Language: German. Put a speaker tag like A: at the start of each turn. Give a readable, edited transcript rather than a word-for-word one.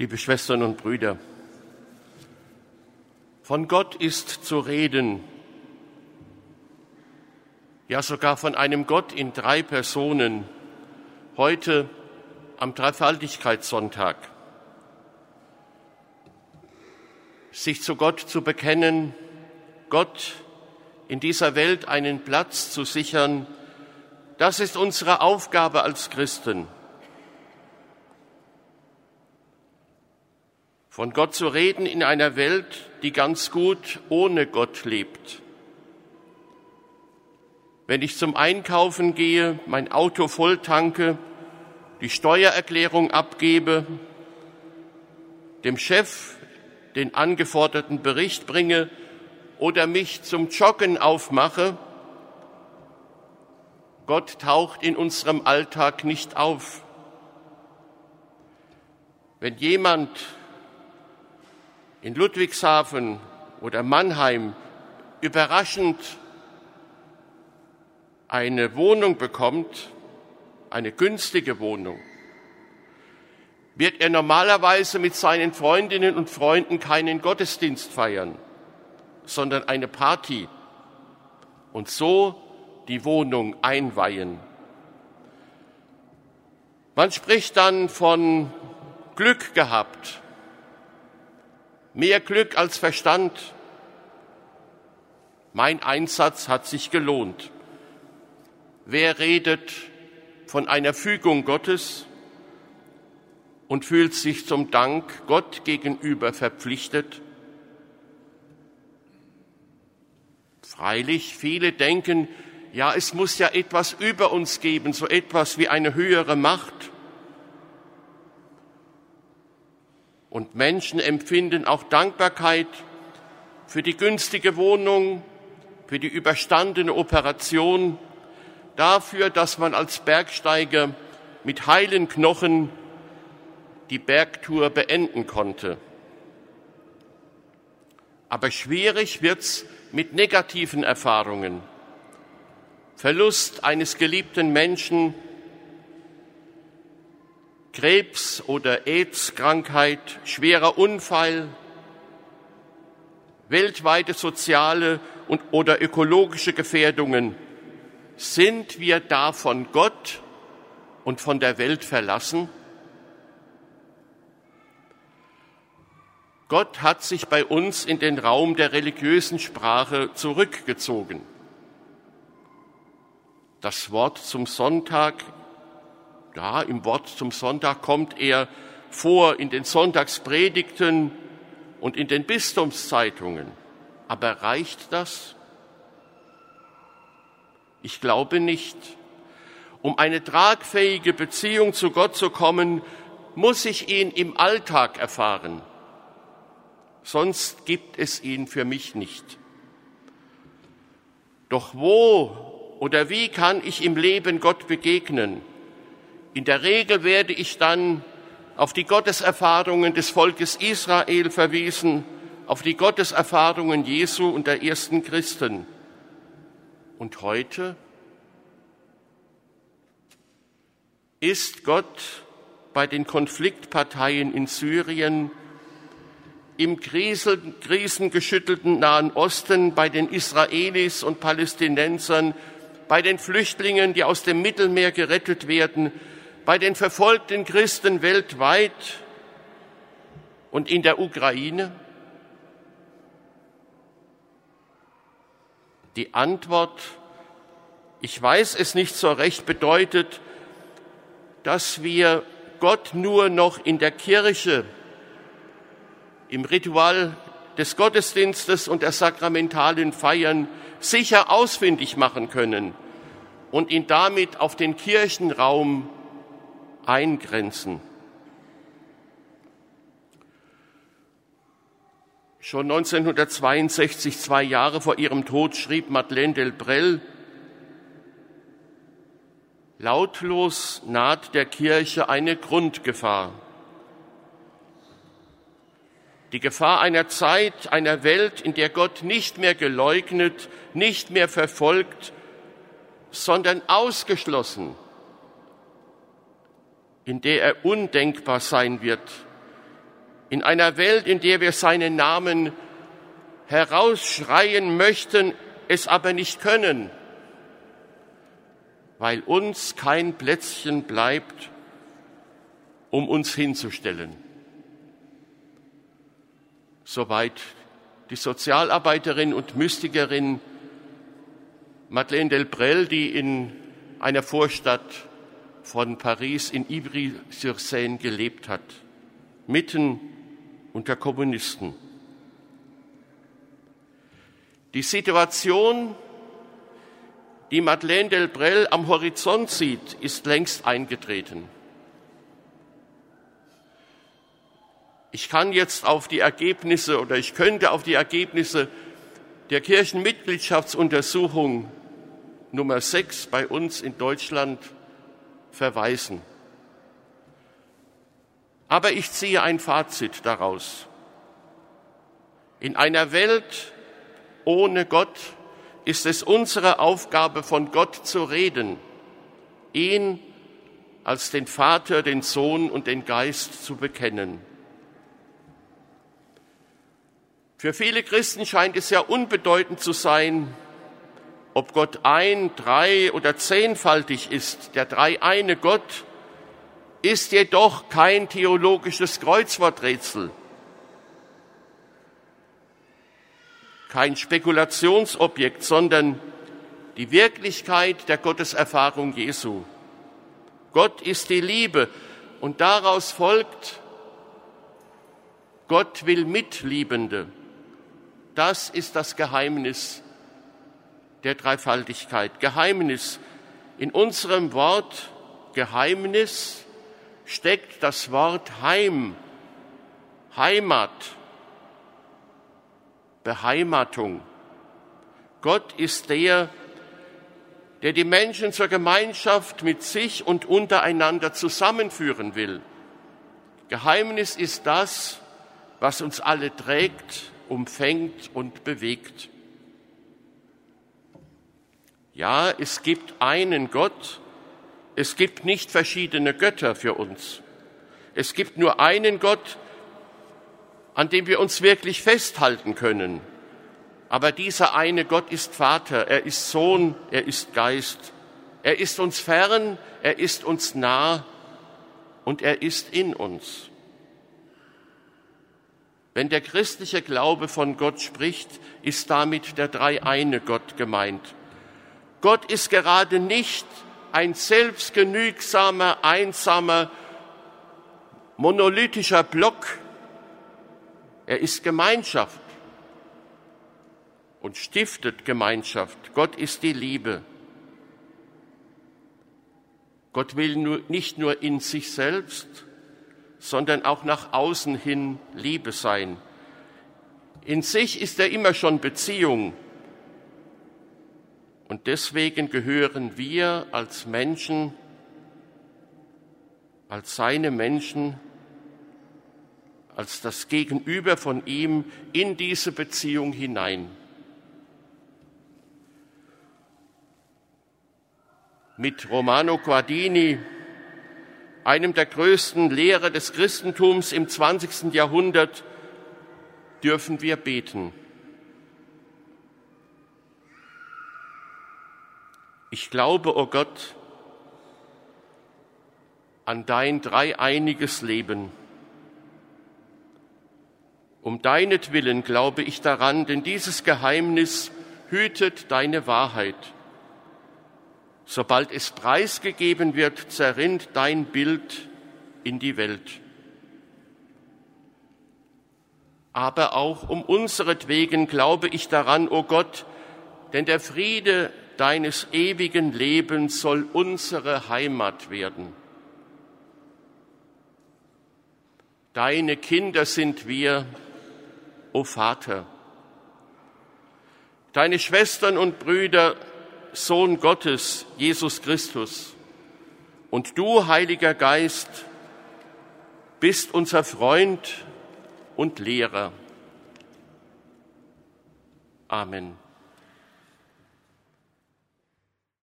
A: Liebe Schwestern und Brüder, von Gott ist zu reden, ja sogar von einem Gott in 3 Personen, heute am Dreifaltigkeitssonntag. Sich zu Gott zu bekennen, Gott in dieser Welt einen Platz zu sichern, das ist unsere Aufgabe als Christen. Von Gott zu reden in einer Welt, die ganz gut ohne Gott lebt. Wenn ich zum Einkaufen gehe, mein Auto voll tanke, die Steuererklärung abgebe, dem Chef den angeforderten Bericht bringe oder mich zum Joggen aufmache, Gott taucht in unserem Alltag nicht auf. Wenn jemand in Ludwigshafen oder Mannheim überraschend eine Wohnung bekommt, eine günstige Wohnung, wird er normalerweise mit seinen Freundinnen und Freunden keinen Gottesdienst feiern, sondern eine Party und so die Wohnung einweihen. Man spricht dann von Glück gehabt, mehr Glück als Verstand. Mein Einsatz hat sich gelohnt. Wer redet von einer Fügung Gottes und fühlt sich zum Dank Gott gegenüber verpflichtet? Freilich, viele denken, ja, es muss ja etwas über uns geben, so etwas wie eine höhere Macht. Und Menschen empfinden auch Dankbarkeit für die günstige Wohnung, für die überstandene Operation, dafür, dass man als Bergsteiger mit heilen Knochen die Bergtour beenden konnte. Aber schwierig wird's mit negativen Erfahrungen. Verlust eines geliebten Menschen, Krebs oder AIDS-Krankheit, schwerer Unfall, weltweite soziale oder ökologische Gefährdungen. Sind wir da von Gott und von der Welt verlassen? Gott hat sich bei uns in den Raum der religiösen Sprache zurückgezogen. Das Wort zum Sonntag, ja, im Wort zum Sonntag kommt er vor in den Sonntagspredigten und in den Bistumszeitungen. Aber reicht das? Ich glaube nicht. Um eine tragfähige Beziehung zu Gott zu kommen, muss ich ihn im Alltag erfahren. Sonst gibt es ihn für mich nicht. Doch wo oder wie kann ich im Leben Gott begegnen? In der Regel werde ich dann auf die Gotteserfahrungen des Volkes Israel verwiesen, auf die Gotteserfahrungen Jesu und der ersten Christen. Und heute ist Gott bei den Konfliktparteien in Syrien, im krisengeschüttelten Nahen Osten, bei den Israelis und Palästinensern, bei den Flüchtlingen, die aus dem Mittelmeer gerettet werden, bei den verfolgten Christen weltweit und in der Ukraine? Die Antwort, ich weiß es nicht so recht, bedeutet, dass wir Gott nur noch in der Kirche, im Ritual des Gottesdienstes und der sakramentalen Feiern sicher ausfindig machen können und ihn damit auf den Kirchenraum eingrenzen. Schon 1962, 2 Jahre vor ihrem Tod, schrieb Madeleine Delbrel: Lautlos naht der Kirche eine Grundgefahr. Die Gefahr einer Zeit, einer Welt, in der Gott nicht mehr geleugnet, nicht mehr verfolgt, sondern ausgeschlossen, in der er undenkbar sein wird, in einer Welt, in der wir seinen Namen herausschreien möchten, es aber nicht können, weil uns kein Plätzchen bleibt, um uns hinzustellen. Soweit die Sozialarbeiterin und Mystikerin Madeleine Delbrel, die in einer Vorstadt von Paris in Ivry-sur-Seine gelebt hat, mitten unter Kommunisten. Die Situation, die Madeleine Delbrel am Horizont sieht, ist längst eingetreten. Ich könnte auf die Ergebnisse der Kirchenmitgliedschaftsuntersuchung Nummer 6 bei uns in Deutschland verweisen. Aber ich ziehe ein Fazit daraus. In einer Welt ohne Gott ist es unsere Aufgabe, von Gott zu reden, ihn als den Vater, den Sohn und den Geist zu bekennen. Für viele Christen scheint es ja unbedeutend zu sein, ob Gott ein-, drei- oder zehnfaltig ist. Der dreieine Gott ist jedoch kein theologisches Kreuzworträtsel, kein Spekulationsobjekt, sondern die Wirklichkeit der Gotteserfahrung Jesu. Gott ist die Liebe und daraus folgt, Gott will Mitliebende. Das ist das Geheimnis der Dreifaltigkeit. Geheimnis. In unserem Wort Geheimnis steckt das Wort Heim, Heimat, Beheimatung. Gott ist der die Menschen zur Gemeinschaft mit sich und untereinander zusammenführen will. Geheimnis ist das, was uns alle trägt, umfängt und bewegt. Ja, es gibt einen Gott, es gibt nicht verschiedene Götter für uns. Es gibt nur einen Gott, an dem wir uns wirklich festhalten können. Aber dieser eine Gott ist Vater, er ist Sohn, er ist Geist. Er ist uns fern, er ist uns nah und er ist in uns. Wenn der christliche Glaube von Gott spricht, ist damit der dreieine Gott gemeint. Gott ist gerade nicht ein selbstgenügsamer, einsamer, monolithischer Block. Er ist Gemeinschaft und stiftet Gemeinschaft. Gott ist die Liebe. Gott will nicht nur in sich selbst, sondern auch nach außen hin Liebe sein. In sich ist er immer schon Beziehung. Und deswegen gehören wir als Menschen, als seine Menschen, als das Gegenüber von ihm in diese Beziehung hinein. Mit Romano Guardini, einem der größten Lehrer des Christentums im 20. Jahrhundert, dürfen wir beten. Ich glaube, o Gott, an dein dreieiniges Leben. Um deinetwillen glaube ich daran, denn dieses Geheimnis hütet deine Wahrheit. Sobald es preisgegeben wird, zerrinnt dein Bild in die Welt. Aber auch um unseretwegen glaube ich daran, o Gott, denn der Friede deines ewigen Lebens soll unsere Heimat werden. Deine Kinder sind wir, o Vater. Deine Schwestern und Brüder, Sohn Gottes, Jesus Christus. Und du, Heiliger Geist, bist unser Freund und Lehrer. Amen.